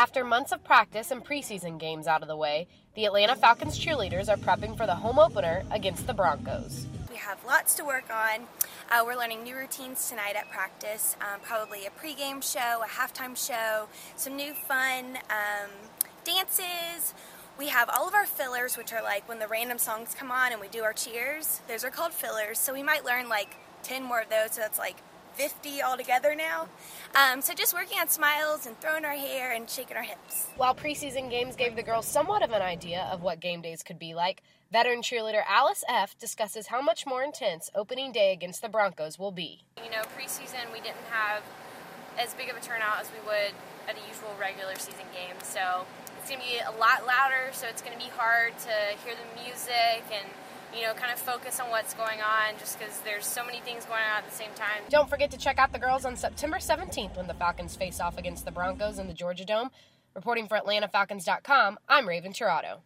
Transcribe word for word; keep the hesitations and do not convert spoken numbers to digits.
After months of practice and preseason games out of the way, the Atlanta Falcons cheerleaders are prepping for the home opener against the Broncos. We have lots to work on. Uh, we're learning new routines tonight at practice, um, probably a pregame show, a halftime show, some new fun um, dances. We have all of our fillers, which are like when the random songs come on and we do our cheers. Those are called fillers, so we might learn like ten more of those, so that's like fifty altogether now. Um, so just working on smiles and throwing our hair and shaking our hips. While preseason games gave the girls somewhat of an idea of what game days could be like, veteran cheerleader Alice F. discusses how much more intense opening day against the Broncos will be. You know, preseason we didn't have as big of a turnout as we would at a usual regular season game, so it's going to be a lot louder, so it's going to be hard to hear the music and, you know, kind of focus on what's going on just because there's so many things going on at the same time. Don't forget to check out the girls on September seventeenth when the Falcons face off against the Broncos in the Georgia Dome. Reporting for Atlanta Falcons dot com, I'm Raven Tirado.